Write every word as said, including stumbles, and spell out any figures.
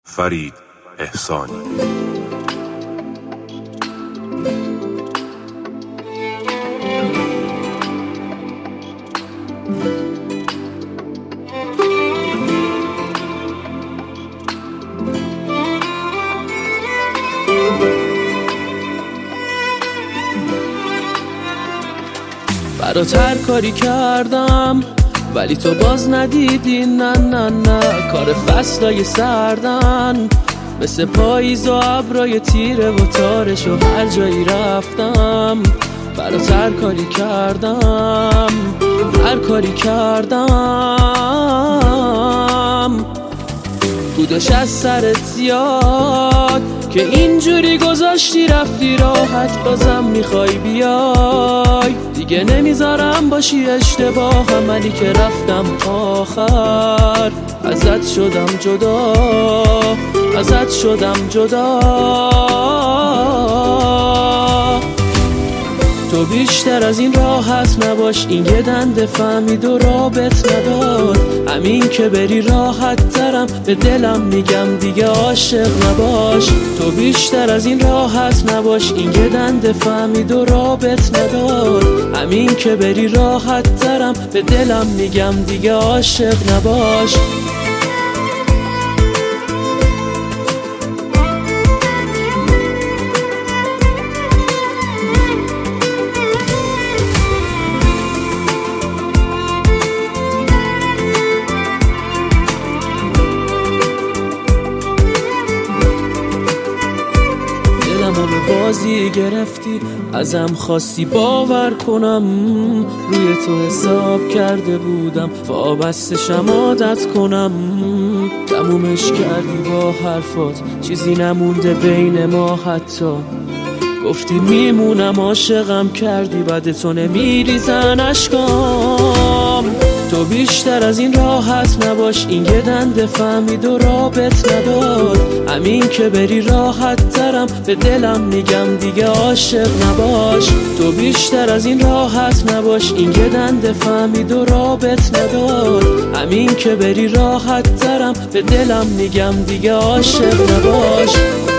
فرید احسانی. برات هر کاری کردم ولی تو باز ندیدی، نه نه نه. کار فصلای سردن مثل پاییز و ابرای تیره و تارش و هر جایی رفتم. برات هر کاری کردم، هر کاری کردم. بودش از سرت زیاد که اینجوری گذاشتی رفتی راحت، بازم میخوای بیای. دیگه نمیذارم باشی اشتباه، منی که رفتم آخر. ازت شدم جدا، ازت شدم جدا. تو بیشتر از این راحت نباش، این یه دنده فهمید و رابط نداد. همین که بری راحت ترم، به دلم میگم دیگه عاشق نباش. تو بیشتر از این راحت نباش، این یه دنده فهمید و رابط نداد. همین که بری راحت ترم، به دلم میگم دیگه عاشق نباش. بازی گرفتی ازم، خواستی باور کنم روی تو حساب کرده بودم، وابستشم عادت کنم. تمومش کردی با حرفات، چیزی نمونده بین ما حتی. گفتی میمونم عاشقم کردی، بعد تو نمیریزن اشکام. تو بیشتر از این راحت نباش، این یه دنده فهمید و رابط نداد. همین که بری راحت ترم، به دلم میگم دیگه عاشق نباش. تو بیشتر از این راحت نباش، این یه دنده فهمید و رابط نداد. همین که بری راحت ترم، به دلم میگم دیگه عاشق نباش.